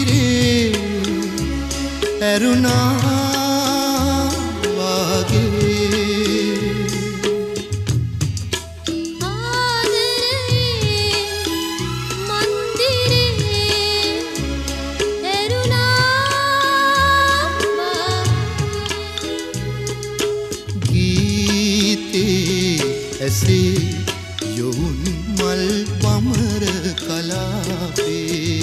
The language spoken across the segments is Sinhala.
මන්දිරේ ඇරුණා වගේ ආදරේ මන්දිරේ ඇරුණා ගීතේ ඇසේ යොවුන් මල් බමර කලාපේ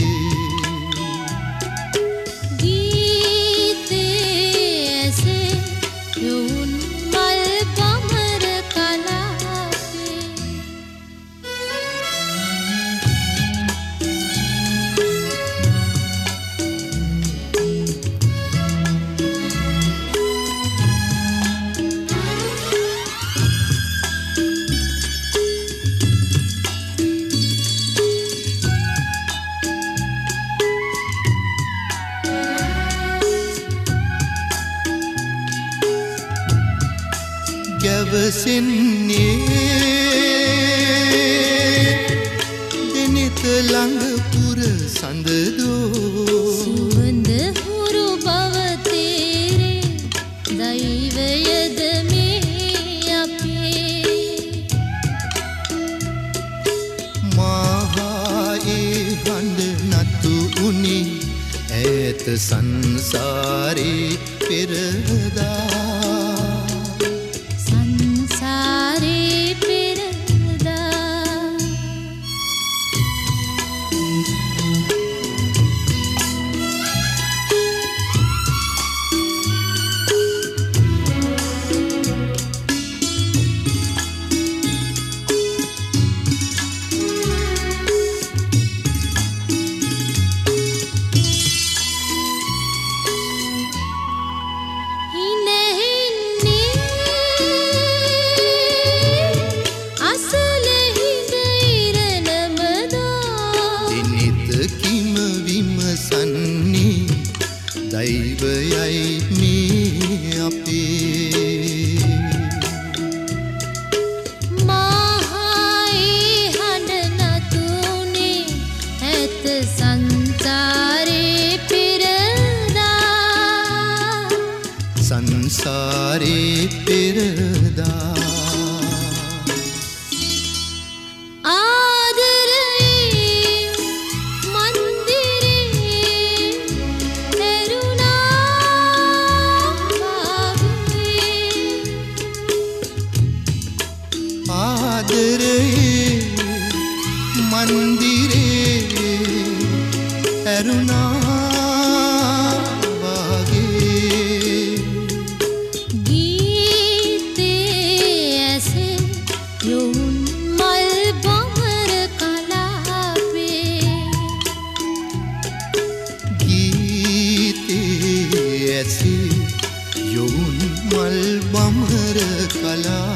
ගැවසෙන්නේ දෙනෙත ළඟ පුර සඳදෝ සුවඳ හුරු බව තේරේ දෛවයද මේ අපේ මහායේ හඬ නතු උනේ ඈත සංසාරේ පෙරදා දෛවයයි මේ අපේ මහායේ හඬ නතුනේ ඇත සංසාරේ පෙරදා සංසාරේ පෙරදා ආදරේ මන්දිරේ ඇරුණා වගේ ගීතේ ඇසේ යොවුන් මල් බමර කලාපේ ගීතේ ඇසේ යොවුන් මල් බමර කලාපේ